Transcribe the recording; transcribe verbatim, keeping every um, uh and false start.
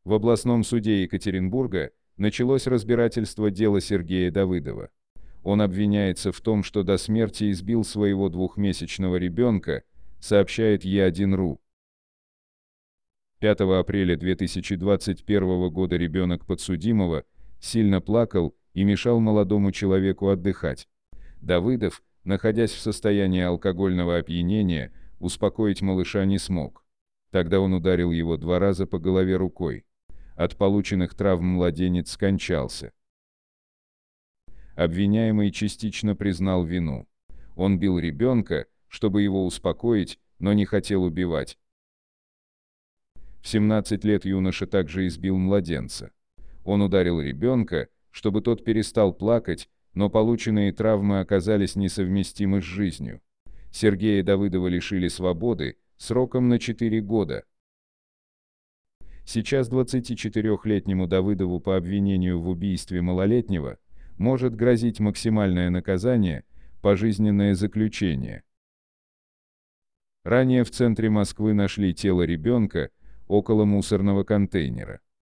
В областном суде Екатеринбурга началось разбирательство дела Сергея Давыдова. Он обвиняется в том, что до смерти избил своего двухмесячного ребенка, сообщает е один точка ру. пятого апреля две тысячи двадцать первого года ребенок подсудимого сильно плакал и мешал молодому человеку отдыхать. Давыдов, находясь в состоянии алкогольного опьянения, успокоить малыша не смог. Тогда он ударил его два раза по голове рукой. От полученных травм младенец скончался. Обвиняемый частично признал вину. Он бил ребенка, чтобы его успокоить, но не хотел убивать. В семнадцать лет юноша также избил младенца. Он ударил ребенка, чтобы тот перестал плакать, но полученные травмы оказались несовместимы с жизнью. Сергея Давыдова лишили свободы сроком на четыре года. Сейчас двадцатичетырёхлетнему Давыдову по обвинению в убийстве малолетнего может грозить максимальное наказание – пожизненное заключение. Ранее в центре Москвы нашли тело ребенка около мусорного контейнера.